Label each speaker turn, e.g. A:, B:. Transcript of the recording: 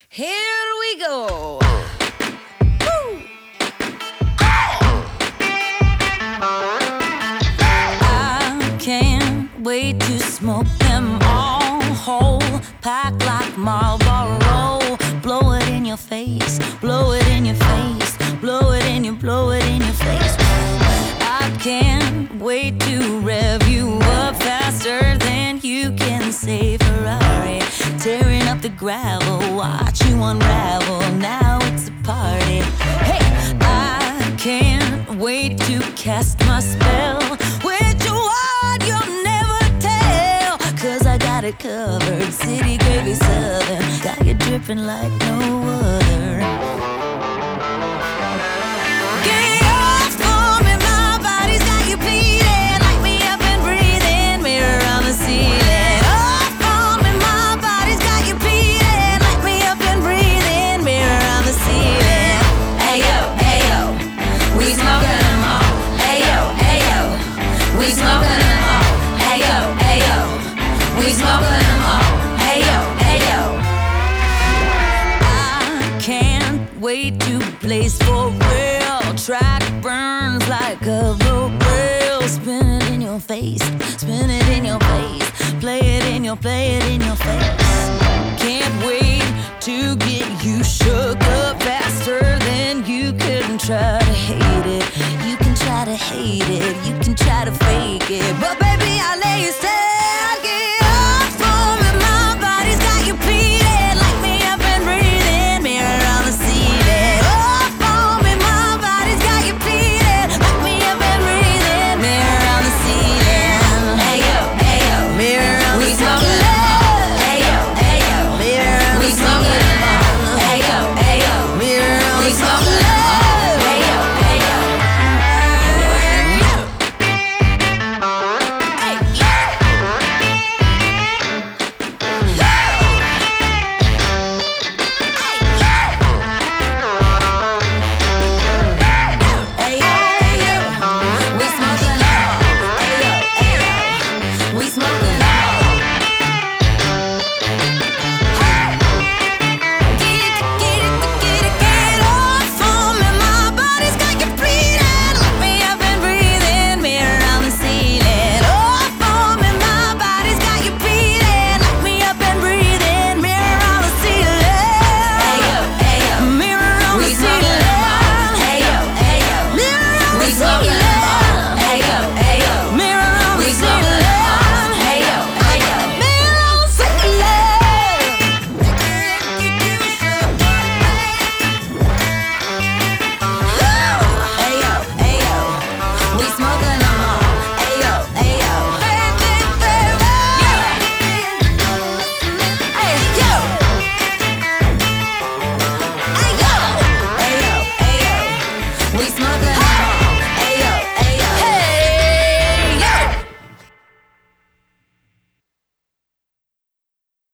A: Here we go. Woo! I can't wait to smoke them all whole, pack like Marlboro. Blow it in your face, blow it in your face, blow it in your face. I can't wait to rev you up faster than you can say Ferrari. Tearing up the gravel, watch you unravel. Now it's a party. Hey, I can't wait to cast my spell. Which one you'll never tell, 'cause I got it covered. City gravy southern, got you dripping like no other. Get off for me, my body's got you bleeding. Light me up and breathe in, mirror on the ceiling. Off for me, my body's got you bleeding. Light me up and breathe in, mirror on the ceiling. Ayo, ayo, we smoking them all. Ayo, ayo, we smoking them all. Ayo, ayo, we smoking them all. Ayo, ayo. I can't wait to blaze for real. Track burns like a road rail. Spin it in your face, spin it in your face. Play it in your face. Can't wait